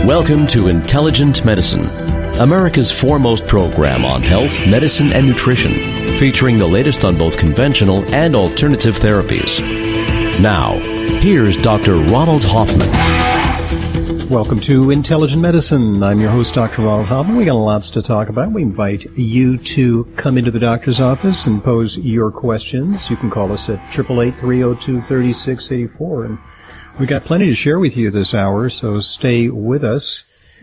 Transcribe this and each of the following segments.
Welcome to Intelligent Medicine, America's foremost program on health, medicine, and nutrition, featuring the latest on both conventional and alternative therapies. Now, here's Dr. Ronald Hoffman. Welcome to Intelligent Medicine. I'm your host, Dr. Ronald Hoffman. We got lots to talk about. We invite you to come into the doctor's office and pose your questions. You can call us at 888-302-3684. And we got plenty to share with you this hour, so stay with us.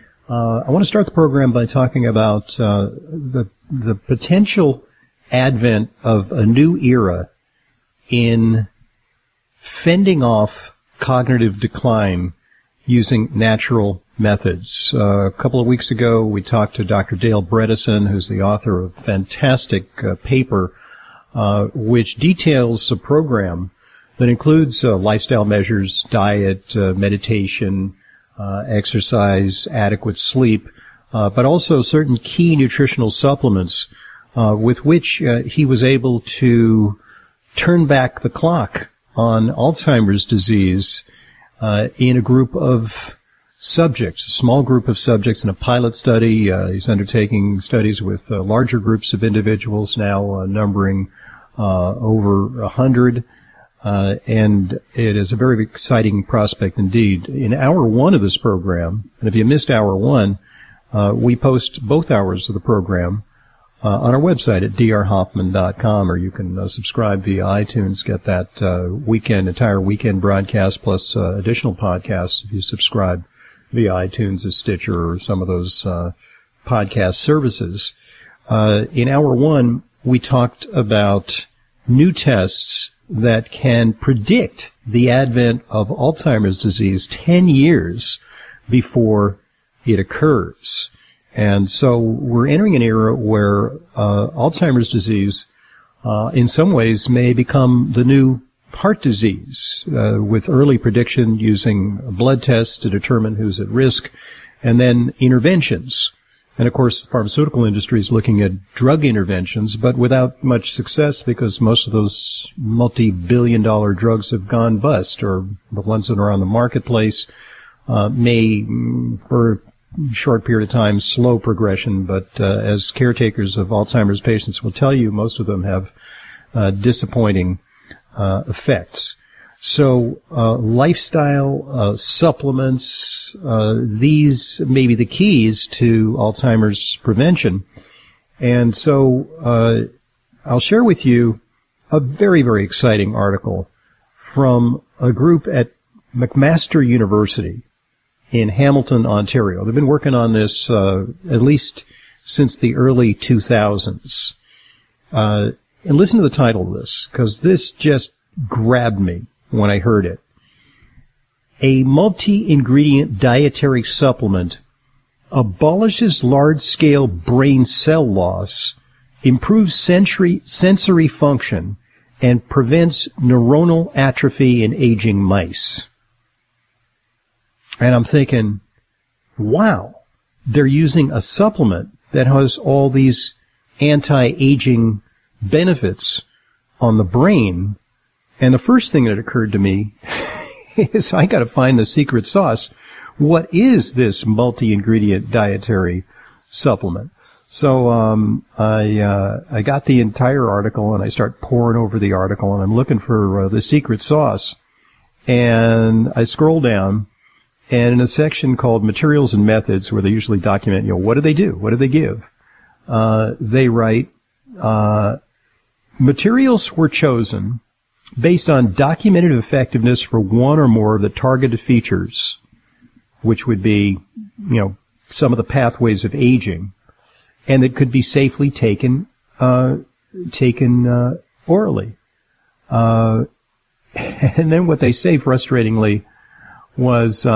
I want to start the program by talking about the potential advent of a new era in fending off cognitive decline using natural methods. A couple of weeks ago, we talked to Dr. Dale Bredesen, who's the author of a fantastic paper which details a program that includes lifestyle measures, diet, meditation, exercise, adequate sleep, but also certain key nutritional supplements with which he was able to turn back the clock on Alzheimer's disease in a group of subjects, a small group of subjects in a pilot study. He's undertaking studies with larger groups of individuals now numbering over 100. And it is a very exciting prospect indeed. In hour one of this program, and if you missed hour one, we post both hours of the program on our website at drhoffman.com, or you can subscribe via iTunes, get that entire weekend broadcast plus additional podcasts if you subscribe via iTunes or Stitcher or some of those podcast services. In hour one, we talked about new tests that can predict the advent of Alzheimer's disease 10 years before it occurs. And so we're entering an era where Alzheimer's disease in some ways may become the new heart disease, with early prediction using blood tests to determine who's at risk, and then interventions. And, of course, the pharmaceutical industry is looking at drug interventions, but without much success because most of those multi-billion-dollar drugs have gone bust, or the ones that are on the marketplace may, for a short period of time, slow progression. But as caretakers of Alzheimer's patients will tell you, most of them have disappointing effects. So lifestyle supplements, these may be the keys to Alzheimer's prevention. And so I'll share with you a very, very exciting article from a group at McMaster University in Hamilton, Ontario. They've been working on this at least since the early 2000s. And listen to the title of this, because this just grabbed me when I heard it. A multi-ingredient dietary supplement abolishes large-scale brain cell loss, improves sensory function, and prevents neuronal atrophy in aging mice. And I'm thinking, wow, they're using a supplement that has all these anti-aging benefits on the brain. And the first thing that occurred to me is I got to find the secret sauce. What is this multi-ingredient dietary supplement? So I got the entire article, and I start poring over the article, and I'm looking for the secret sauce. And I scroll down, and in a section called Materials and Methods, where they usually document, what do they do? What do they give? They write, materials were chosen based on documented effectiveness for one or more of the targeted features, which would be, some of the pathways of aging, and that could be safely taken orally. And then what they say, frustratingly, was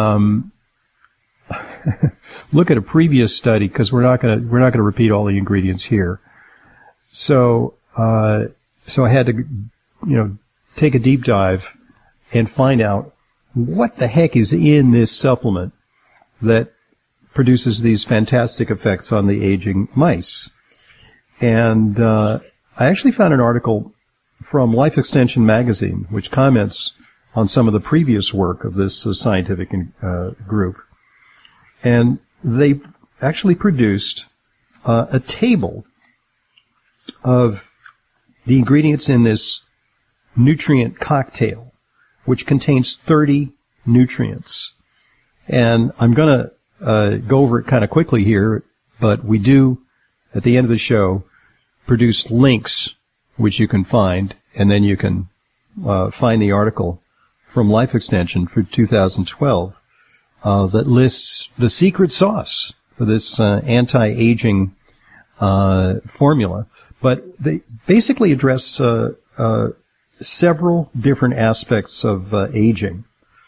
look at a previous study, because we're not going to repeat all the ingredients here. So I had to, take a deep dive and find out what the heck is in this supplement that produces these fantastic effects on the aging mice. And I actually found an article from Life Extension magazine, which comments on some of the previous work of this scientific group. And they actually produced a table of the ingredients in this nutrient cocktail, which contains 30 nutrients. And I'm going to go over it kind of quickly here, but we do, at the end of the show, produce links which you can find, and then you can find the article from Life Extension for 2012 that lists the secret sauce for this anti-aging formula. But they basically address several different aspects of aging,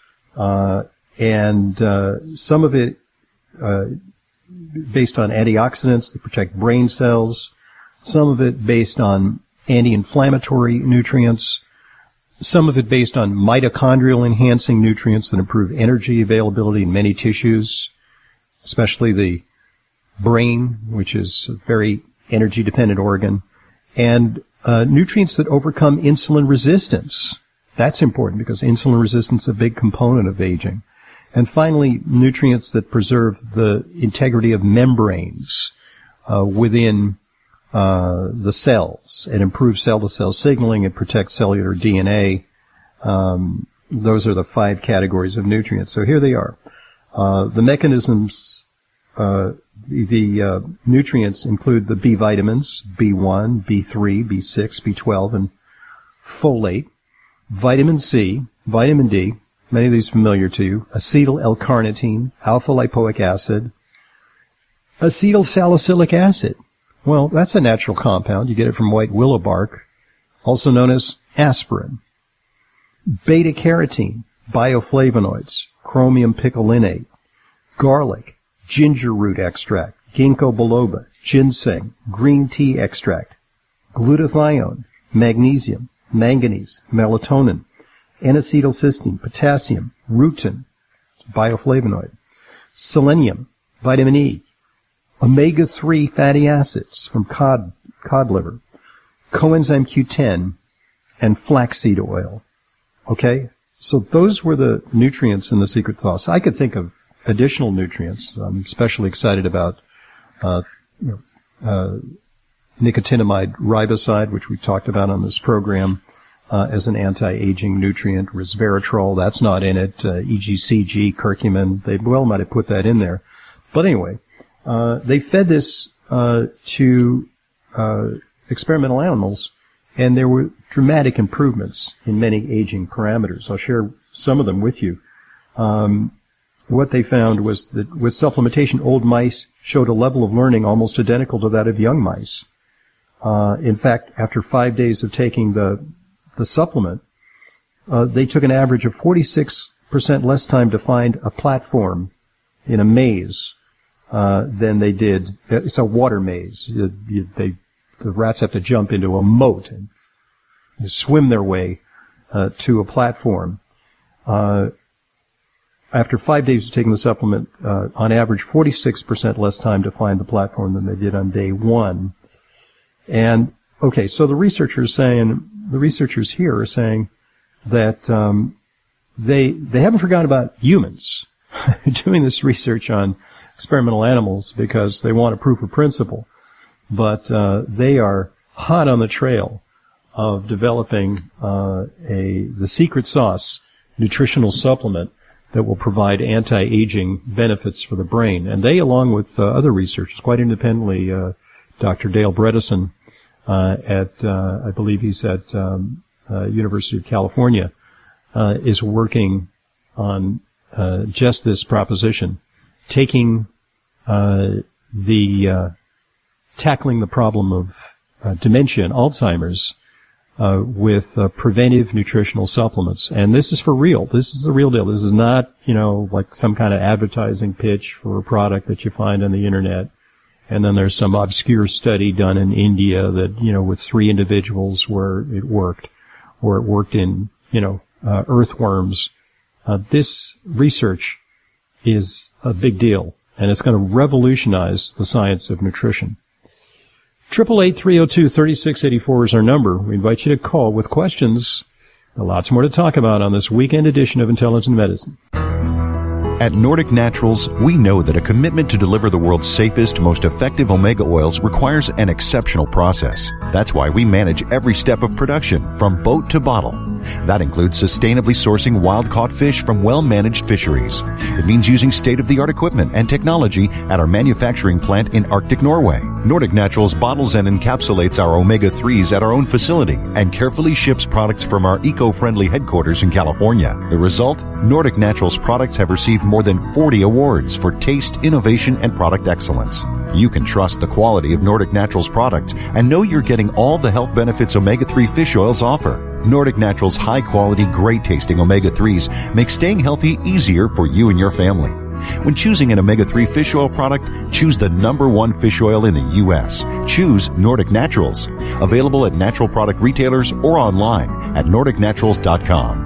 and some of it based on antioxidants that protect brain cells, some of it based on anti-inflammatory nutrients, some of it based on mitochondrial enhancing nutrients that improve energy availability in many tissues, especially the brain, which is a very energy-dependent organ, and nutrients that overcome insulin resistance. That's important because insulin resistance is a big component of aging. And finally, nutrients that preserve the integrity of membranes within the cells and improve cell-to-cell signaling and protect cellular DNA. Those are the 5 categories of nutrients. So here they are. The mechanisms, the nutrients include the B vitamins, B1, B3, B6, B12, and folate, vitamin C, vitamin D, many of these familiar to you, acetyl L-carnitine, alpha-lipoic acid, acetyl salicylic acid. Well, that's a natural compound. You get it from white willow bark, also known as aspirin. Beta-carotene, bioflavonoids, chromium picolinate, garlic, ginger root extract, ginkgo biloba, ginseng, green tea extract, glutathione, magnesium, manganese, melatonin, N-acetylcysteine, potassium, rutin, bioflavonoid, selenium, vitamin E, omega-3 fatty acids from cod liver, coenzyme Q10, and flaxseed oil. Okay? So those were the nutrients in the secret sauce. I could think of additional nutrients. I'm especially excited about nicotinamide riboside, which we talked about on this program, as an anti-aging nutrient. Resveratrol, that's not in it. EGCG, curcumin, they well might have put that in there. But anyway, they fed this to experimental animals, and there were dramatic improvements in many aging parameters. I'll share some of them with you. What they found was that with supplementation, old mice showed a level of learning almost identical to that of young mice. In fact, after 5 days of taking the supplement, they took an average of 46% less time to find a platform in a maze than they did. It's a water maze. The rats have to jump into a moat and swim their way to a platform. After 5 days of taking the supplement, on average, 46% less time to find the platform than they did on day 1. And okay, so the researchers here are saying that they haven't forgotten about humans doing this research on experimental animals because they want a proof of principle, but they are hot on the trail of developing the secret sauce nutritional supplement that will provide anti-aging benefits for the brain. And they, along with other researchers, quite independently, Dr. Dale Bredesen I believe he's at University of California, is working on just this proposition, taking tackling the problem of dementia and Alzheimer's with preventive nutritional supplements. And this is for real. This is the real deal. This is not, like some kind of advertising pitch for a product that you find on the internet. And then there's some obscure study done in India that, with 3 individuals where it worked, or it worked in, earthworms. This research is a big deal, and it's going to revolutionize the science of nutrition. 888-302-3684 is our number. We invite you to call with questions. Lots more to talk about on this weekend edition of Intelligent Medicine. At Nordic Naturals, we know that a commitment to deliver the world's safest, most effective omega oils requires an exceptional process. That's why we manage every step of production, from boat to bottle. That includes sustainably sourcing wild-caught fish from well-managed fisheries. It means using state-of-the-art equipment and technology at our manufacturing plant in Arctic Norway. Nordic Naturals bottles and encapsulates our omega-3s at our own facility and carefully ships products from our eco-friendly headquarters in California. The result? Nordic Naturals products have received more than 40 awards for taste, innovation, and product excellence. You can trust the quality of Nordic Naturals products and know you're getting all the health benefits omega-3 fish oils offer. Nordic Naturals' high-quality, great-tasting omega-3s make staying healthy easier for you and your family. When choosing an omega-3 fish oil product, choose the #1 fish oil in the U.S. Choose Nordic Naturals. Available at natural product retailers or online at NordicNaturals.com.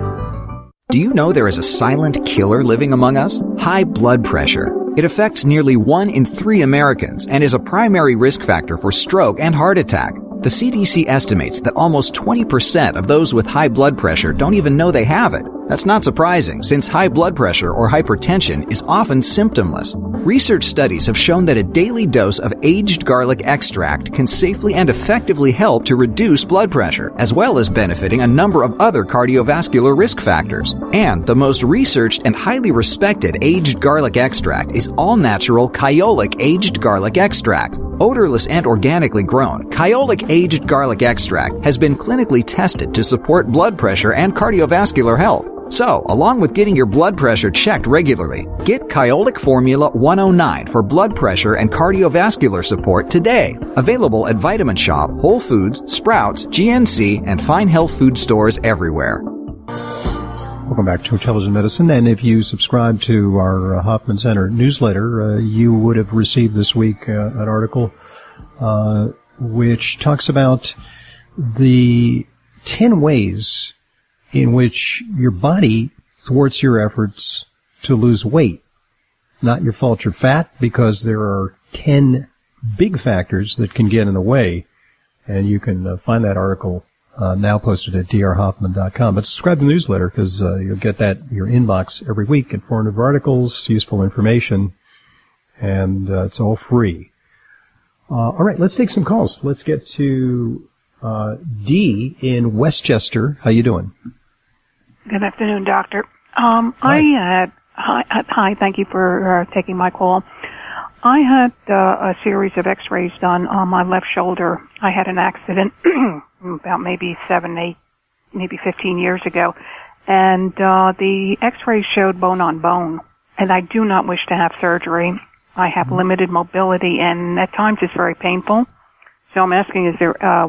Do you know there is a silent killer living among us? High blood pressure. It affects nearly 1 in 3 Americans and is a primary risk factor for stroke and heart attack. The CDC estimates that almost 20% of those with high blood pressure don't even know they have it. That's not surprising, since high blood pressure or hypertension is often symptomless. Research studies have shown that a daily dose of aged garlic extract can safely and effectively help to reduce blood pressure, as well as benefiting a number of other cardiovascular risk factors. And the most researched and highly respected aged garlic extract is all-natural Kyolic aged garlic extract. Odorless and organically grown, Kyolic aged garlic extract has been clinically tested to support blood pressure and cardiovascular health. So, along with getting your blood pressure checked regularly, get Kyolic Formula 109 for blood pressure and cardiovascular support today. Available at Vitamin Shop, Whole Foods, Sprouts, GNC, and fine health food stores everywhere. Welcome back to Intelligent Medicine. And if you subscribe to our Hoffman Center newsletter, you would have received this week an article which talks about the 10 ways in which your body thwarts your efforts to lose weight. Not your fault you're fat, because there are 10 big factors that can get in the way. And you can find that article now posted at drhoffman.com. But subscribe to the newsletter, because you'll get that in your inbox every week. Informative articles, useful information, and it's all free. All right, let's take some calls. Let's get to Dee in Westchester. How you doing? Good afternoon, Doctor. Hi, thank you for taking my call. I had a series of x-rays done on my left shoulder. I had an accident about maybe 7, 8, maybe 15 years ago, and the x-rays showed bone on bone, and I do not wish to have surgery. I have limited mobility, and at times it's very painful. So I'm asking, is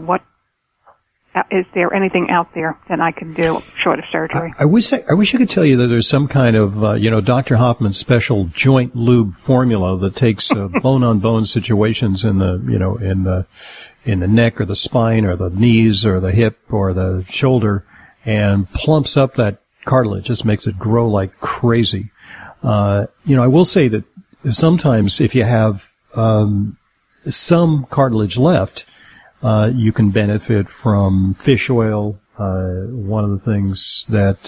there anything out there that I can do short of surgery? I wish I could tell you that there's some kind of, Dr. Hoffman's special joint lube formula that takes bone-on-bone situations in the neck or the spine or the knees or the hip or the shoulder and plumps up that cartilage, just makes it grow like crazy. I will say that sometimes if you have some cartilage left, you can benefit from fish oil. One of the things that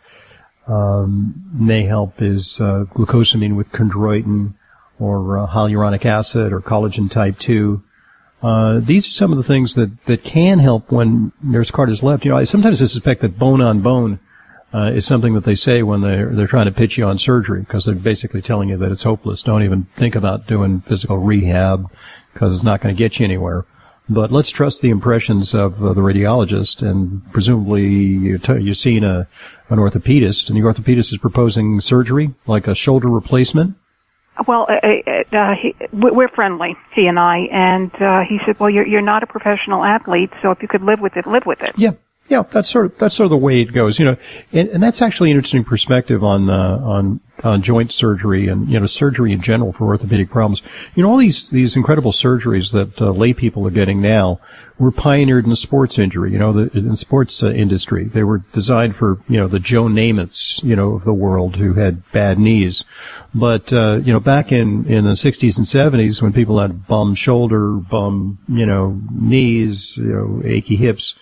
may help is glucosamine with chondroitin, or hyaluronic acid, or collagen type 2. These are some of the things that can help when there's cartilage left. Sometimes I suspect that bone on bone is something that they say when they're trying to pitch you on surgery, because they're basically telling you that it's hopeless. Don't even think about doing physical rehab, because it's not going to get you anywhere. But let's trust the impressions of the radiologist, and presumably you've seen an orthopedist, and the orthopedist is proposing surgery, like a shoulder replacement. Well, we're friendly, he and I, and he said, "Well, you're not a professional athlete, so if you could live with it, live with it." Yeah, that's sort of the way it goes, and that's actually an interesting perspective on joint surgery and, surgery in general for orthopedic problems. All these incredible surgeries that lay people are getting now were pioneered in the sports injury, in the sports industry. They were designed for, the Joe Namaths, of the world who had bad knees. But, back in the 60s and 70s, when people had bum shoulder, bum, knees, achy hips,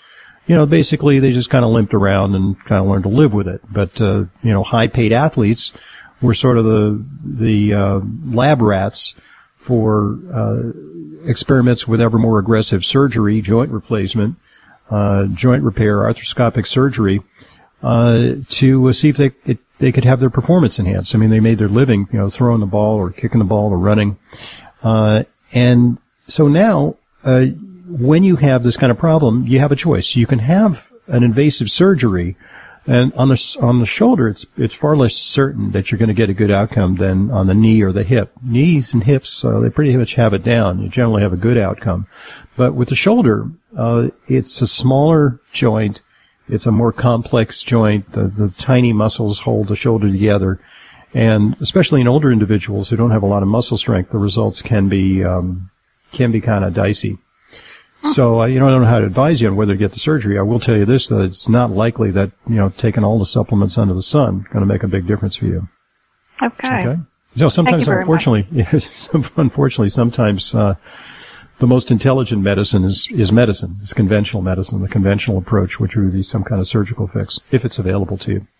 basically they just kind of limped around and kind of learned to live with it. But, high-paid athletes We're sort of the lab rats for experiments with ever more aggressive surgery, joint replacement, joint repair, arthroscopic surgery, to see if they could have their performance enhanced. I mean, they made their living, throwing the ball or kicking the ball or running. And so now, when you have this kind of problem, you have a choice. You can have an invasive surgery, and on the shoulder, it's far less certain that you're going to get a good outcome than on the knee or the hip. Knees and hips, they pretty much have it down. You generally have a good outcome. But with the shoulder, it's a smaller joint. It's a more complex joint. The tiny muscles hold the shoulder together. And especially in older individuals who don't have a lot of muscle strength, the results can be kind of dicey. So, I don't know how to advise you on whether to get the surgery. I will tell you this, that it's not likely that, taking all the supplements under the sun is going to make a big difference for you. Okay. Sometimes, unfortunately, sometimes, the most intelligent medicine is medicine. It's conventional medicine, the conventional approach, which would be some kind of surgical fix, if it's available to you.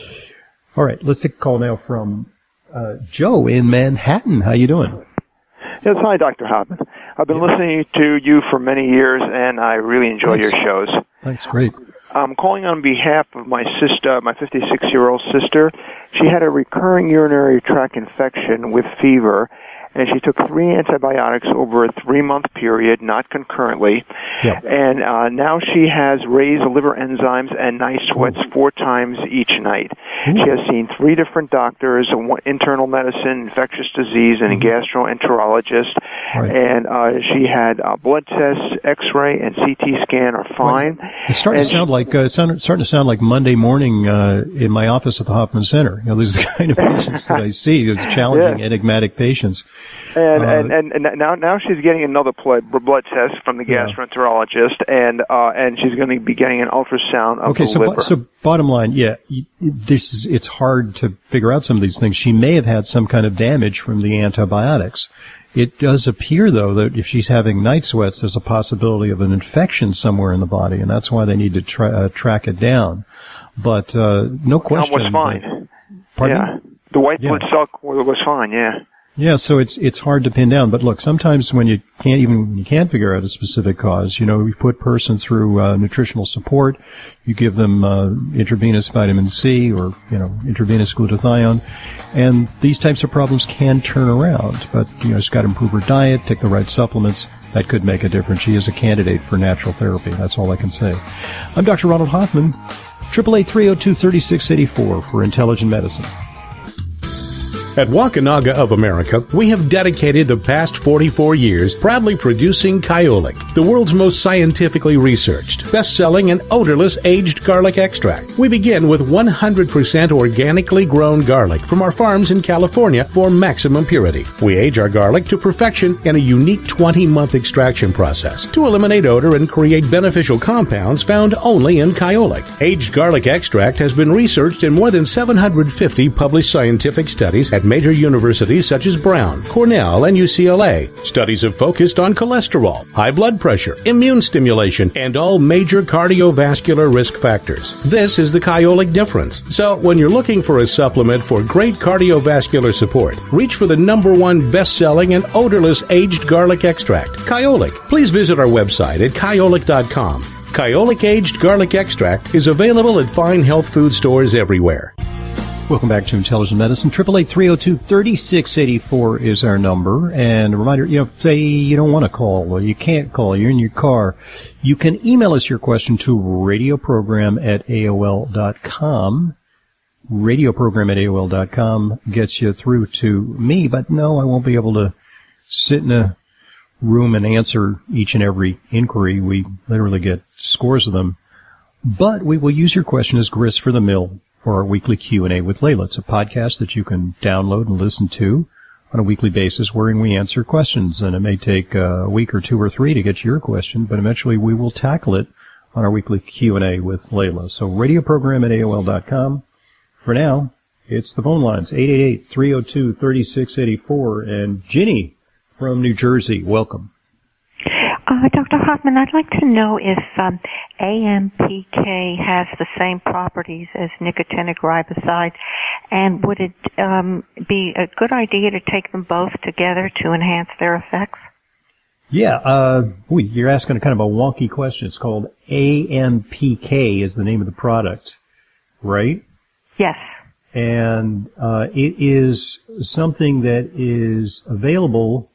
All right, let's take a call now from, Joe in Manhattan. How you doing? Yes, hi, Dr. Hoffman. I've been listening to you for many years, and I really enjoy your shows. Thanks, great. I'm calling on behalf of my sister, my 56-year-old sister. She had a recurring urinary tract infection with fever, and she took 3 antibiotics over a 3-month period, not concurrently. Yep. And now she has raised liver enzymes and night sweats 4 times each night. She has seen 3 different doctors, one internal medicine, infectious disease, and a gastroenterologist. Right. And she had blood tests, X-ray, and CT scan are fine. Right. It's starting to sound like Monday morning in my office at the Hoffman Center. These are the kind of patients that I see. It's challenging, enigmatic patients. And now she's getting another blood test from the gastroenterologist, and she's going to be getting an ultrasound of the liver. So bottom line, it's hard to figure out some of these things. She may have had some kind of damage from the antibiotics. It does appear, though, that if she's having night sweats, there's a possibility of an infection somewhere in the body, and that's why they need to track it down. But no question. Was fine. Pardon? Yeah, the white blood cell was fine. Yeah. Yeah, so it's hard to pin down. But look, sometimes when you can't figure out a specific cause, you put person through nutritional support, you give them intravenous vitamin C or intravenous glutathione, and these types of problems can turn around. But she's got to improve her diet, take the right supplements. That could make a difference. She is a candidate for natural therapy. That's all I can say. I'm Dr. Ronald Hoffman. 888-302-3684 for Intelligent Medicine. At Wakunaga of America, we have dedicated the past 44 years proudly producing Kyolic, the world's most scientifically researched, best-selling, and odorless aged garlic extract. We begin with 100% organically grown garlic from our farms in California for maximum purity. We age our garlic to perfection in a unique 20-month extraction process to eliminate odor and create beneficial compounds found only in Kyolic. Aged garlic extract has been researched in more than 750 published scientific studies at major universities such as Brown, Cornell, and UCLA. Studies have focused on cholesterol, high blood pressure, immune stimulation, and all major cardiovascular risk factors. This is the Kyolic difference. So when you're looking for a supplement for great cardiovascular support, reach for the #1 best-selling and odorless aged garlic extract, Kyolic. Please visit our website at kyolic.com. Kyolic Aged Garlic Extract is available at fine health food stores everywhere. Welcome back to Intelligent Medicine. 888-302-3684 is our number. And a reminder, say you don't want to call or you can't call, you're in your car, you can email us your question to radioprogram@aol.com. Radioprogram@aol.com gets you through to me, but no, I won't be able to sit in a room and answer each and every inquiry. We literally get scores of them. But we will use your question as grist for the mill for our weekly Q&A with Layla. It's a podcast that you can download and listen to on a weekly basis wherein we answer questions. And it may take a week or 2 or 3 to get to your question, but eventually we will tackle it on our weekly Q&A with Layla. So radioprogram@aol.com. For now, it's the phone lines, 888-302-3684. And Ginny from New Jersey, welcome. Dr. Hoffman, I'd like to know if AMPK has the same properties as nicotinic riboside, and would it be a good idea to take them both together to enhance their effects? Yeah, you're asking kind of a wonky question. It's called AMPK is the name of the product, right? Yes. And it is something that is available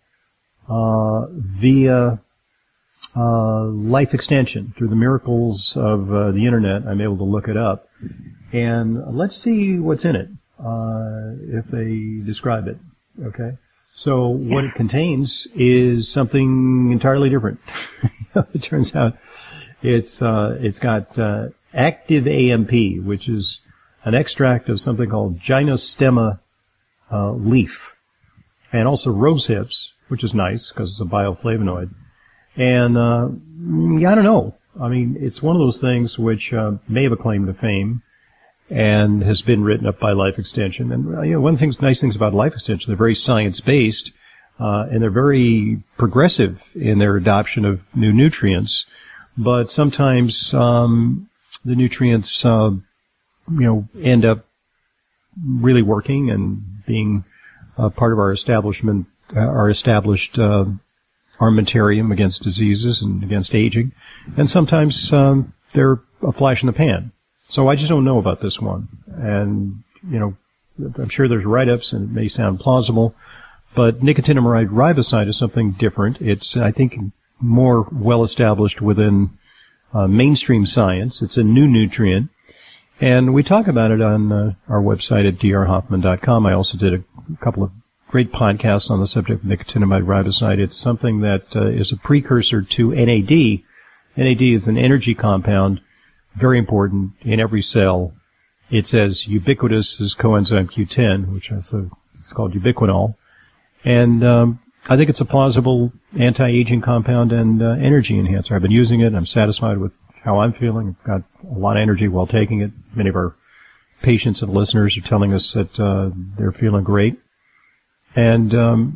via Life Extension. Through the miracles of the Internet, I'm able to look it up. And let's see what's in it, if they describe it. Okay? So what it contains is something entirely different. It turns out it's got active AMP, which is an extract of something called Gymnostemma leaf, and also rose hips, which is nice because it's a bioflavonoid. And I don't know. I mean, it's one of those things which may have a claim to fame and has been written up by Life Extension. And one of the nice things about Life Extension, they're very science-based, and they're very progressive in their adoption of new nutrients. But sometimes the nutrients, end up really working and being part of our establishment, our established armamentarium against diseases and against aging. And sometimes they're a flash in the pan. So I just don't know about this one. And, I'm sure there's write-ups and it may sound plausible, but nicotinamide riboside is something different. It's, I think, more well-established within mainstream science. It's a new nutrient. And we talk about it on our website at drhoffman.com. I also did a couple of great podcasts on the subject of nicotinamide riboside. It's something that is a precursor to NAD. NAD is an energy compound, very important in every cell. It's as ubiquitous as coenzyme Q10, which is it's called ubiquinol. And I think it's a plausible anti-aging compound and energy enhancer. I've been using it. I'm satisfied with how I'm feeling. I've got a lot of energy while taking it. Many of our patients and listeners are telling us that they're feeling great. And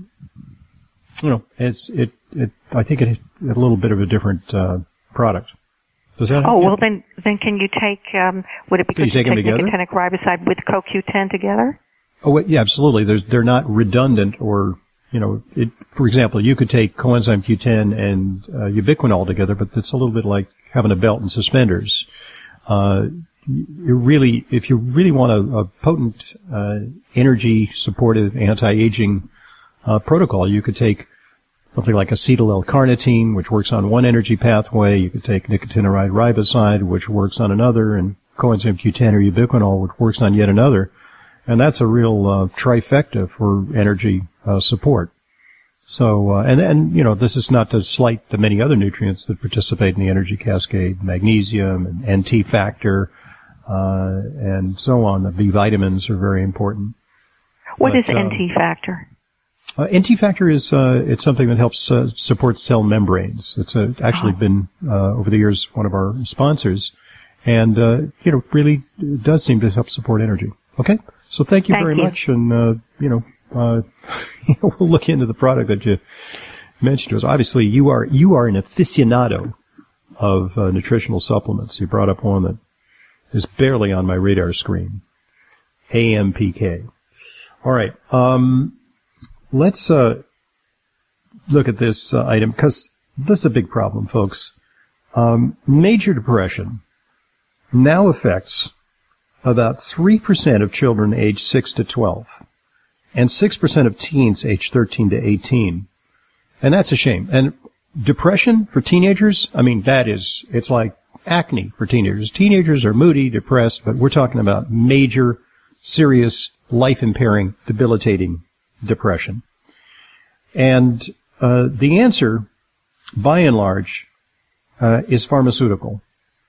I think it's a little bit of a different product. Does that? Oh, well, then can you take? Would it be good to take nicotinic riboside with CoQ10 together? Oh, yeah, absolutely. They're not redundant, or for example, you could take coenzyme Q10 and ubiquinol together, but it's a little bit like having a belt and suspenders. If you really want a potent energy supportive anti-aging protocol, you could take something like acetyl L-carnitine, which works on one energy pathway. You could take nicotinamide riboside, which works on another, and coenzyme Q10 or ubiquinol, which works on yet another. And that's a real trifecta for energy support. So, this is not to slight the many other nutrients that participate in the energy cascade: magnesium and NT factor, and so on. The B vitamins are very important. What is NT factor? NT factor is it's something that helps support cell membranes. It's actually been over the years one of our sponsors, and really does seem to help support energy. Okay, so thank you very much, and we'll look into the product that you mentioned to us. Obviously, you are an aficionado of nutritional supplements. You brought up one that is barely on my radar screen, AMPK. All right. Let's look at this item, because this is a big problem, folks. Major depression now affects about 3% of children aged 6 to 12 and 6% of teens aged 13 to 18. And that's a shame. And depression for teenagers, it's like acne for teenagers. Teenagers are moody, depressed, but we're talking about major, serious, life-impairing, debilitating depression. And the answer, by and large, is pharmaceutical.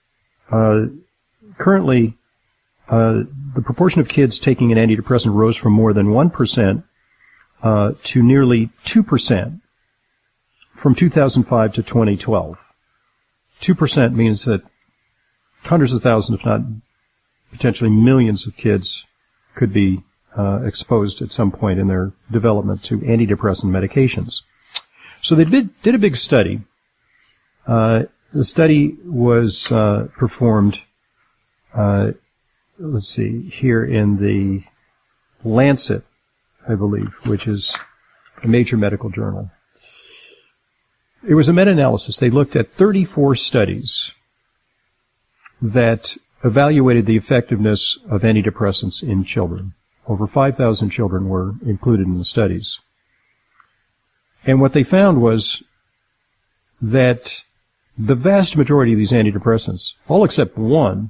Currently, the proportion of kids taking an antidepressant rose from more than 1% to nearly 2% from 2005 to 2012. 2% means that hundreds of thousands, if not potentially millions of kids could be exposed at some point in their development to antidepressant medications. So they did a big study The study was performed, here in the Lancet, I believe, which is a major medical journal. It was a meta-analysis. They looked at 34 studies that evaluated the effectiveness of antidepressants in children. Over 5,000 children were included in the studies. And what they found was that the vast majority of these antidepressants, all except one,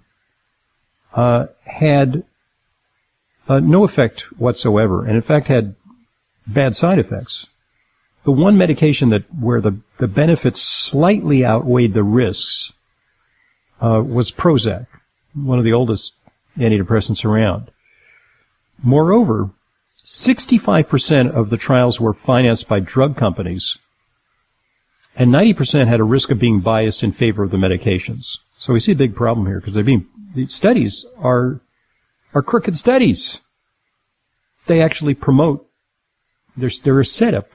had no effect whatsoever, and in fact had bad side effects. The one medication where the benefits slightly outweighed the risks was Prozac, one of the oldest antidepressants around. Moreover, 65% of the trials were financed by drug companies, and 90% had a risk of being biased in favor of the medications. So we see a big problem here because these studies are crooked studies. They actually promote. They're set up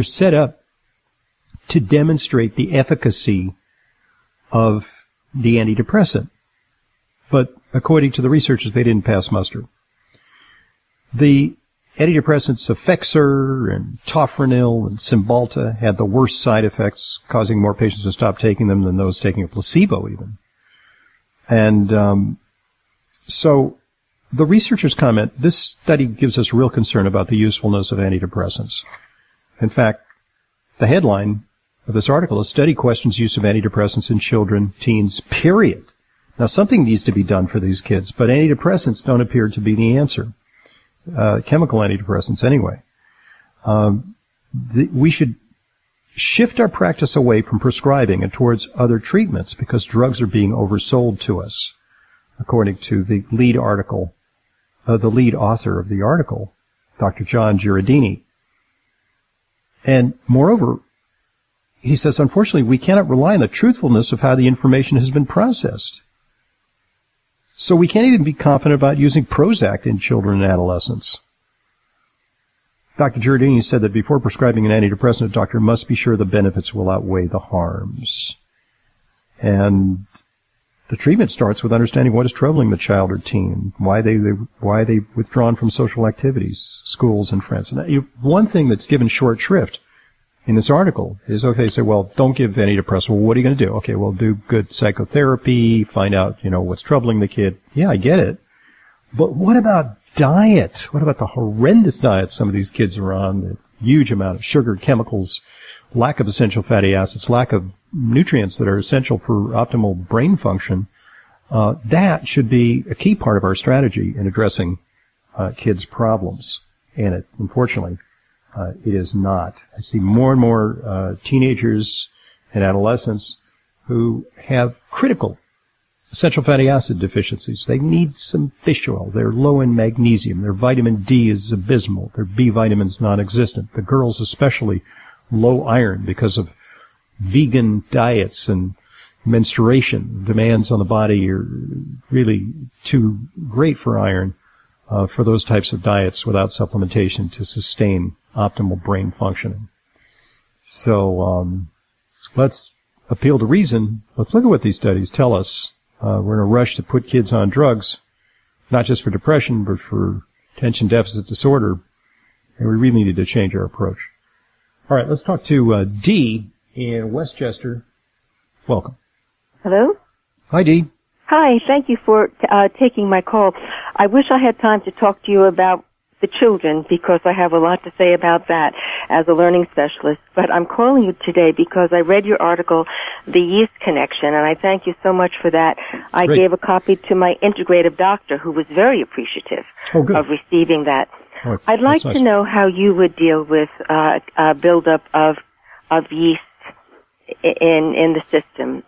to demonstrate the efficacy of the antidepressant. But according to the researchers, they didn't pass muster. The antidepressants Effexor and Tofranil and Cymbalta had the worst side effects, causing more patients to stop taking them than those taking a placebo even. And so the researchers comment, this study gives us real concern about the usefulness of antidepressants. In fact, the headline of this article is Study Questions Use of Antidepressants in Children, Teens, period. Now, something needs to be done for these kids, but antidepressants don't appear to be the answer. Chemical antidepressants anyway. We should shift our practice away from prescribing and towards other treatments because drugs are being oversold to us, according to the lead author of the article, Dr. John Giardini. And moreover, he says, unfortunately, we cannot rely on the truthfulness of how the information has been processed. So we can't even be confident about using Prozac in children and adolescents. Dr. Giardini said that before prescribing an antidepressant, a doctor must be sure the benefits will outweigh the harms. And the treatment starts with understanding what is troubling the child or teen, why they withdrawn from social activities, schools, and friends. And one thing that's given short shrift in this article is, okay, they say, well, don't give antidepressants. Well, what are you going to do? Okay, well, do good psychotherapy, find out, what's troubling the kid. Yeah, I get it. But what about diet? What about the horrendous diet some of these kids are on? The huge amount of sugar, chemicals, lack of essential fatty acids, lack of nutrients that are essential for optimal brain function. That should be a key part of our strategy in addressing kids' problems. And unfortunately, it is not. I see more and more teenagers and adolescents who have critical essential fatty acid deficiencies. They need some fish oil. They're low in magnesium. Their vitamin D is abysmal. Their B vitamin's non-existent. The girls especially low iron because of vegan diets and menstruation. Demands on the body are really too great for iron for those types of diets without supplementation to sustain optimal brain functioning. So let's appeal to reason. Let's look at what these studies tell us. We're in a rush to put kids on drugs, not just for depression, but for attention deficit disorder, and we really need to change our approach. All right, let's talk to Dee in Westchester. Welcome. Hello? Hi, Dee. Hi, thank you for taking my call. I wish I had time to talk to you about the children because I have a lot to say about that as a learning specialist. But I'm calling you today because I read your article, The Yeast Connection, and I thank you so much for that. I Great. Gave a copy to my integrative doctor who was very appreciative of receiving that. Oh, I'd like nice. to know how you would deal with buildup of yeast in the system.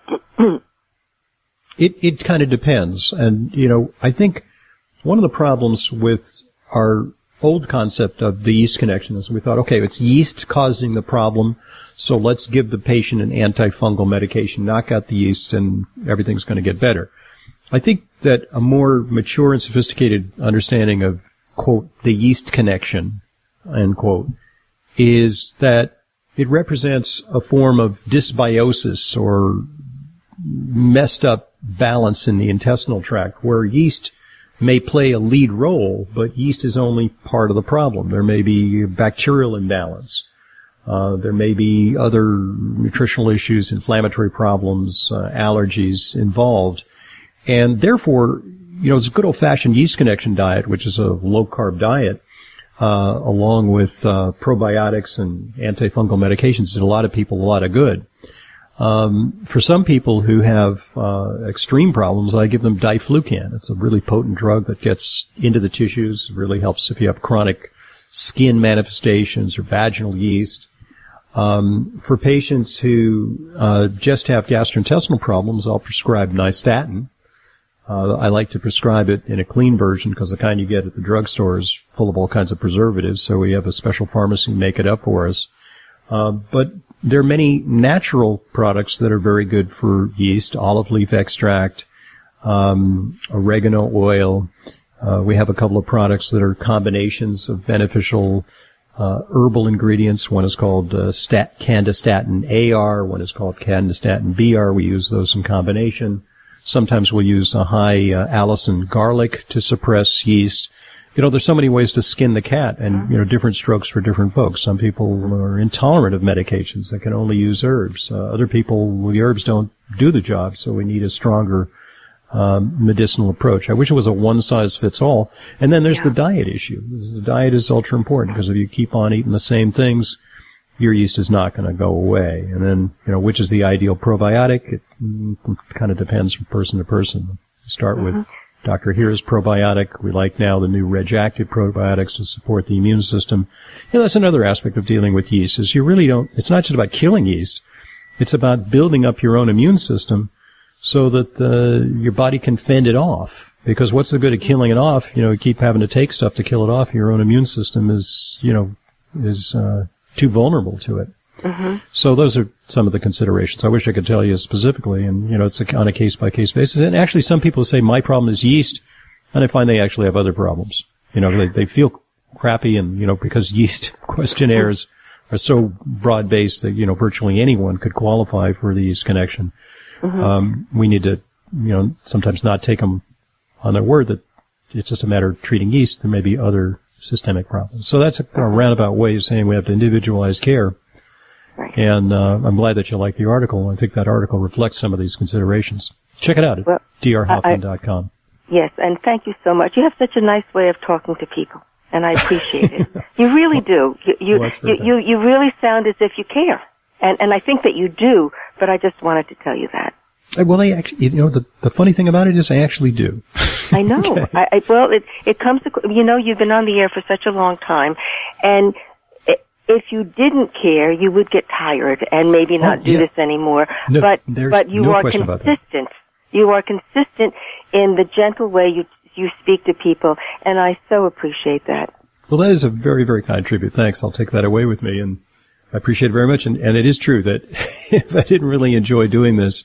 It kind of depends. And, I think one of the problems with our old concept of the yeast connection is we thought, okay, it's yeast causing the problem, so let's give the patient an antifungal medication, knock out the yeast, and everything's going to get better. I think that a more mature and sophisticated understanding of, quote, the yeast connection, end quote, is that it represents a form of dysbiosis or messed up balance in the intestinal tract where yeast may play a lead role, but yeast is only part of the problem. There may be bacterial imbalance. There may be other nutritional issues, inflammatory problems, allergies involved. And therefore, it's a good old-fashioned yeast connection diet, which is a low-carb diet, along with probiotics and antifungal medications, did a lot of people a lot of good. For some people who have extreme problems, I give them diflucan. It's a really potent drug that gets into the tissues. It really helps if you have chronic skin manifestations or vaginal yeast. For patients who just have gastrointestinal problems, I'll prescribe nystatin. I like to prescribe it in a clean version because the kind you get at the drugstore is full of all kinds of preservatives, so we have a special pharmacy make it up for us. But there are many natural products that are very good for yeast, olive leaf extract, oregano oil. We have a couple of products that are combinations of beneficial herbal ingredients. One is called Candistatin AR. One is called Candistatin BR. We use those in combination. Sometimes we'll use a high allicin garlic to suppress yeast. There's so many ways to skin the cat, and, different strokes for different folks. Some people are intolerant of medications. They can only use herbs. Other people, the herbs don't do the job, so we need a stronger medicinal approach. I wish it was a one-size-fits-all. And then there's the diet issue. The diet is ultra important, because if you keep on eating the same things, your yeast is not going to go away. And then, which is the ideal probiotic? It kind of depends from person to person. Start with Dr. Ohhira's probiotic. We like now the new Reg-Active probiotics to support the immune system. That's another aspect of dealing with yeast, is you really don't, it's not just about killing yeast. It's about building up your own immune system so that your body can fend it off. Because what's the good of killing it off? You keep having to take stuff to kill it off. Your own immune system is too vulnerable to it. Mm-hmm. So those are some of the considerations. I wish I could tell you specifically, and, it's on a case-by-case basis. And actually, some people say my problem is yeast, and I find they actually have other problems. They feel crappy, and, because yeast questionnaires are so broad-based that, virtually anyone could qualify for the yeast connection. Mm-hmm. We need to, sometimes not take them on their word that it's just a matter of treating yeast. There may be other systemic problems. So that's a kind of roundabout way of saying we have to individualize care. Right. And I'm glad that you like the article. I think that article reflects some of these considerations. Check it out at drhoffman.com. Yes, and thank you so much. You have such a nice way of talking to people, and I appreciate it. You really do. You really sound as if you care. And I think that you do, but I just wanted to tell you that. Well, I actually, the funny thing about it is I actually do. I know. Okay. It comes to, you've been on the air for such a long time, and if you didn't care, you would get tired and maybe not do this anymore. No, but you are consistent. You are consistent in the gentle way you speak to people, and I so appreciate that. Well, that is a very, very kind tribute. Thanks. I'll take that away with me, and I appreciate it very much. And it is true that if I didn't really enjoy doing this,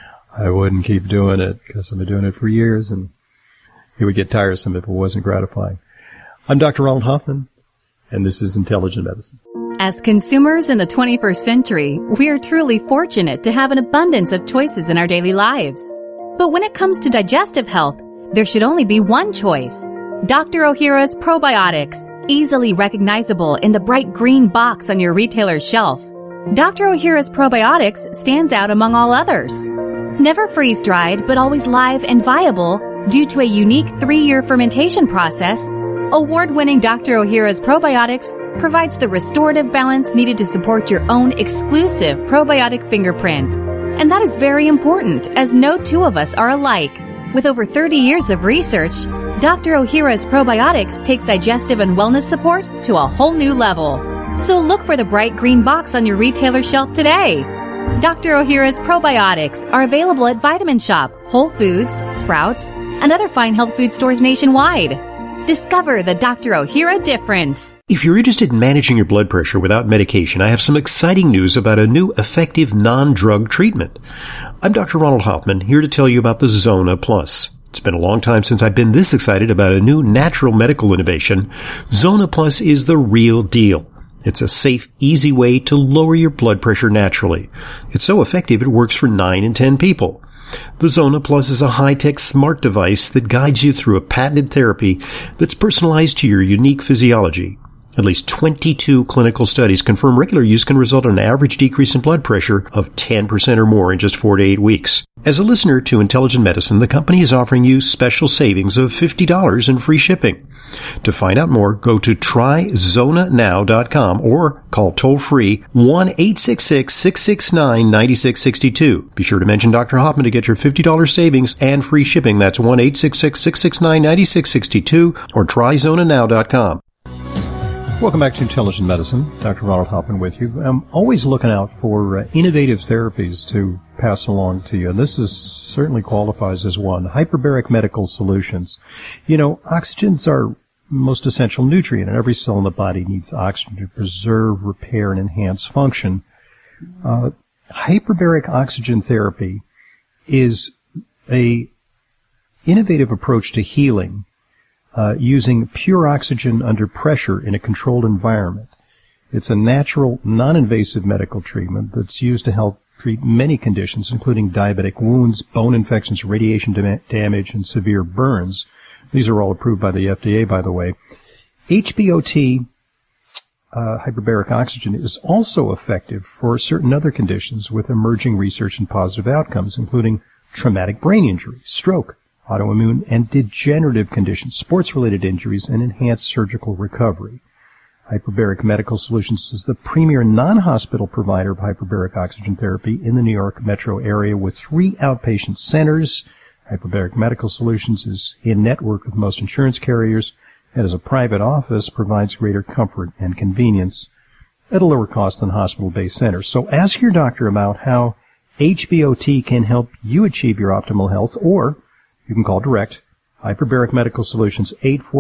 I wouldn't keep doing it, because I've been doing it for years, and it would get tiresome if it wasn't gratifying. I'm Dr. Ronald Hoffman, and this is Intelligent Medicine. As consumers in the 21st century, we are truly fortunate to have an abundance of choices in our daily lives. But when it comes to digestive health, there should only be one choice. Dr. Ohhira's Probiotics, easily recognizable in the bright green box on your retailer's shelf. Dr. Ohhira's Probiotics stands out among all others. Never freeze-dried, but always live and viable due to a unique 3-year fermentation process, award-winning Dr. Ohhira's Probiotics provides the restorative balance needed to support your own exclusive probiotic fingerprint. And that is very important, as no two of us are alike. With over 30 years of research, Dr. Ohhira's Probiotics takes digestive and wellness support to a whole new level. So look for the bright green box on your retailer shelf today. Dr. Ohhira's Probiotics are available at Vitamin Shop, Whole Foods, Sprouts, and other fine health food stores nationwide. Discover the Dr. Ohhira difference. If you're interested in managing your blood pressure without medication, I have some exciting news about a new effective non-drug treatment. I'm Dr. Ronald Hoffman, here to tell you about the Zona Plus. It's been a long time since I've been this excited about a new natural medical innovation. Zona Plus is the real deal. It's a safe, easy way to lower your blood pressure naturally. It's so effective it works for 9 in 10 people. The Zona Plus is a high-tech smart device that guides you through a patented therapy that's personalized to your unique physiology. At least 22 clinical studies confirm regular use can result in an average decrease in blood pressure of 10% or more in just 4 to 8 weeks. As a listener to Intelligent Medicine, the company is offering you special savings of $50 and free shipping. To find out more, go to tryzonanow.com or call toll-free 1-866-669-9662. Be sure to mention Dr. Hoffman to get your $50 savings and free shipping. That's 1-866-669-9662 or tryzonanow.com. Welcome back to Intelligent Medicine. Dr. Ronald Hoffman with you. I'm always looking out for innovative therapies to pass along to you, and this certainly qualifies as one. Hyperbaric Medical Solutions. You know, oxygen's our most essential nutrient, and every cell in the body needs oxygen to preserve, repair, and enhance function. Hyperbaric oxygen therapy is a innovative approach to healing using pure oxygen under pressure in a controlled environment. It's a natural, non-invasive medical treatment that's used to help treat many conditions, including diabetic wounds, bone infections, radiation damage, and severe burns. These are all approved by the FDA, by the way. HBOT, hyperbaric oxygen, is also effective for certain other conditions with emerging research and positive outcomes, including traumatic brain injury, stroke, autoimmune and degenerative conditions, sports-related injuries, and enhanced surgical recovery. Hyperbaric Medical Solutions is the premier non-hospital provider of hyperbaric oxygen therapy in the New York metro area with 3 outpatient centers. Hyperbaric Medical Solutions is in network with most insurance carriers and as a private office provides greater comfort and convenience at a lower cost than hospital-based centers. So ask your doctor about how HBOT can help you achieve your optimal health, or you can call direct Hyperbaric Medical Solutions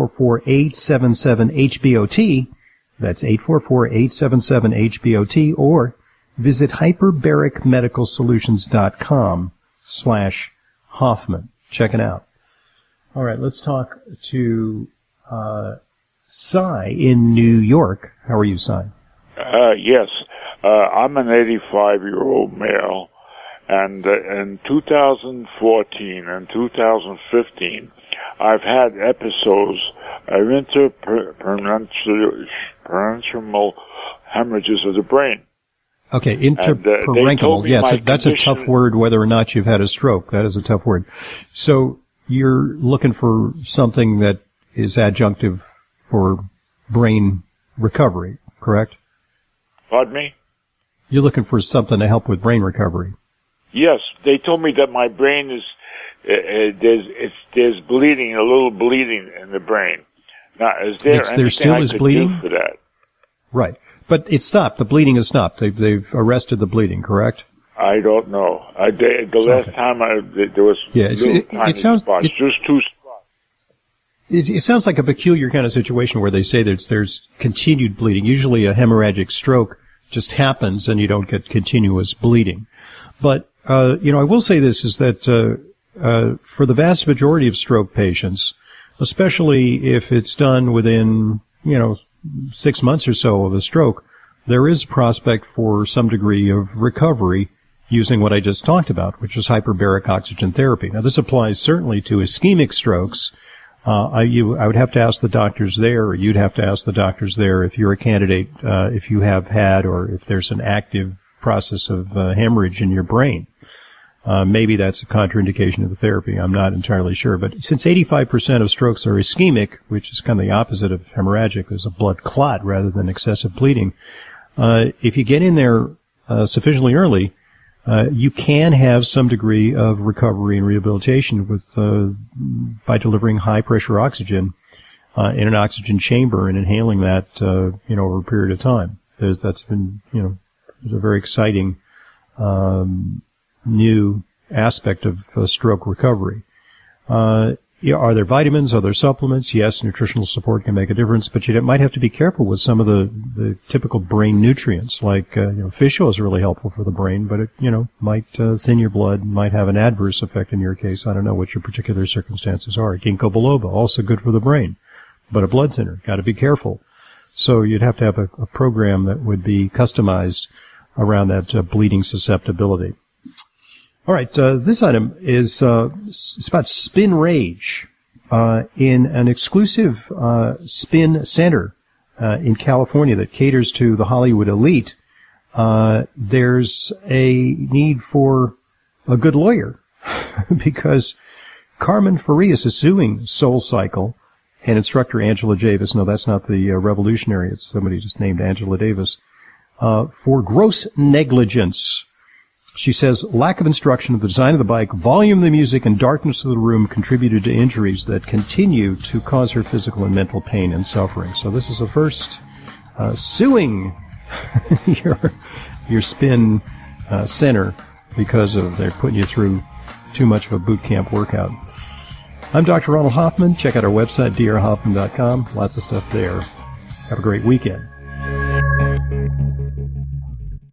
844-877-HBOT. That's 844-877-HBOT, or visit hyperbaricmedicalsolutions.com/Hoffman. Check it out. All right, let's talk to Cy in New York. How are you, Cy? Yes. I'm an 85-year-old male, and in 2014 and 2015, I've had episodes of interparenchymal hemorrhages of the brain. Okay, interparenchymal. Yes, that's a tough word, whether or not you've had a stroke. That is a tough word. So you're looking for something that is adjunctive for brain recovery, correct? Pardon me? You're looking for something to help with brain recovery. Yes, they told me that my brain is there's bleeding, a little bleeding in the brain. Now, is there anything I could do for that? Right, but it stopped. The bleeding has stopped. They've arrested the bleeding, correct? I don't know. The last time there was it sounds spots, just 2 spots. It sounds like a peculiar kind of situation where they say that there's continued bleeding. Usually a hemorrhagic stroke just happens and you don't get continuous bleeding. But, I will say this is that, for the vast majority of stroke patients, especially if it's done within, 6 months or so of a stroke, there is prospect for some degree of recovery using what I just talked about, which is hyperbaric oxygen therapy. Now, this applies certainly to ischemic strokes. I would have to ask the doctors there, or you'd have to ask the doctors there if you're a candidate, if you have had, or if there's an active process of hemorrhage in your brain. Maybe that's a contraindication of the therapy. I'm not entirely sure. But since 85% of strokes are ischemic, which is kind of the opposite of hemorrhagic, there's a blood clot rather than excessive bleeding, if you get in there sufficiently early, you can have some degree of recovery and rehabilitation with by delivering high-pressure oxygen in an oxygen chamber and inhaling that, over a period of time. That's been, there's a very exciting new aspect of stroke recovery. Are there vitamins? Are there supplements? Yes, nutritional support can make a difference, but you might have to be careful with some of the typical brain nutrients, like fish oil is really helpful for the brain, but it might thin your blood, might have an adverse effect in your case. I don't know what your particular circumstances are. Ginkgo biloba, also good for the brain, but a blood thinner. Got to be careful. So you'd have to have a program that would be customized around that bleeding susceptibility. All right, this item is it's about Spin Rage in an exclusive spin center in California that caters to the Hollywood elite. There's a need for a good lawyer because Carmen Farias is suing SoulCycle and instructor Angela Davis. No, that's not the revolutionary. It's somebody just named Angela Davis for gross negligence. She says lack of instruction of the design of the bike, volume of the music, and darkness of the room contributed to injuries that continue to cause her physical and mental pain and suffering. So this is the first suing your spin center because of they're putting you through too much of a boot camp workout. I'm Dr. Ronald Hoffman. Check out our website, drhoffman.com. Lots of stuff there. Have a great weekend.